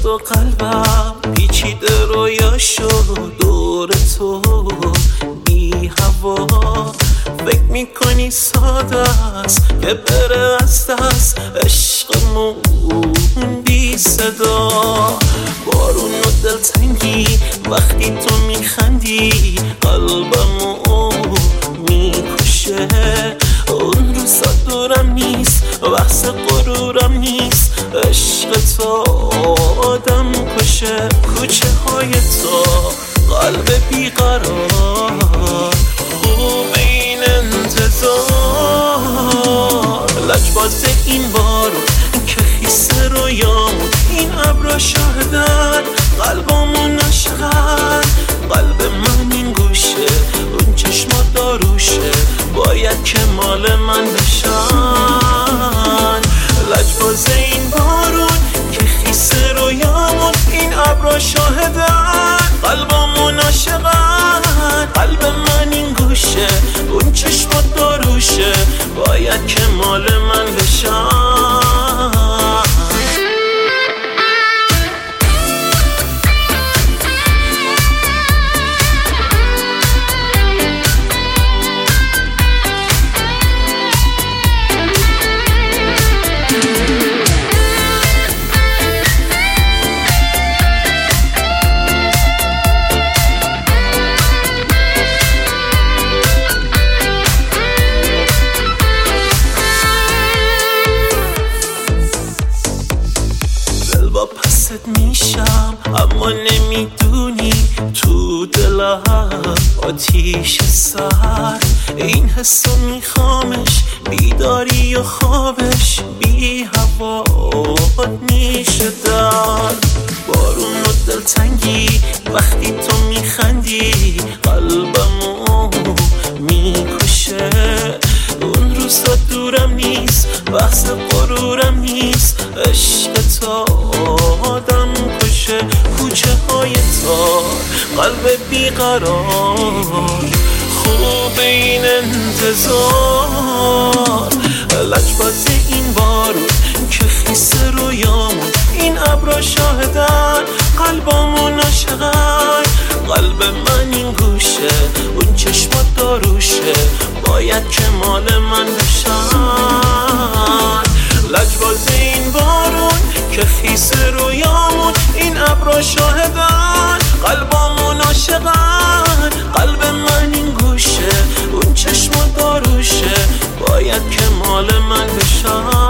شد و قلبم پیچیده رویا شد دور تو بی هوا. فکر میکنی ساده است که بره از دست عشقمون بی صدا. بارون و دلتنگی وقتی تو میخندی قلبمو میکشه. اون روزا دورم نیست بحث غرورم نیست، عشق تو آدم کشه. کوچه های تو قلب بیقرار خوب این انتظار. لجباز این بارو که خیسه رویامون این ابرا شاهدن قلبمون عاشقن. قلب من این گوشه اون چشمات داروشه باید که مال من بشن. لجباز این بارون که خیسه رویامون این ابرا شاهدن قلبمون عاشقن. قلب من این گوشه اون چشمات داروشه باید که مال من بشن. میشم اما نمیدونی تو دلم آتیش سر. این حسو میخوامش بیداری و خوابش بی هوات میشه در. بارون و دلتنگی وقتی تو میخندی قلبمو میکشه. اون روزا دورم نیست بحث غرورم نیست، عشق تو آدم کشه. کوچه های تار قلب بیقرار خوب این انتظار. لجباز این بارون که خیسه رویامون این ابرا شاهدن قلبمون عاشقن. قلب من این گوشه اون چشمات داروشه باید که مال من بشن. لجباز این بارون که خیسه رویامون این ابرا شاهدن قلبمون عاشقن. قلب من این گوشه اون چشمات داروشه باید که مال من بشن.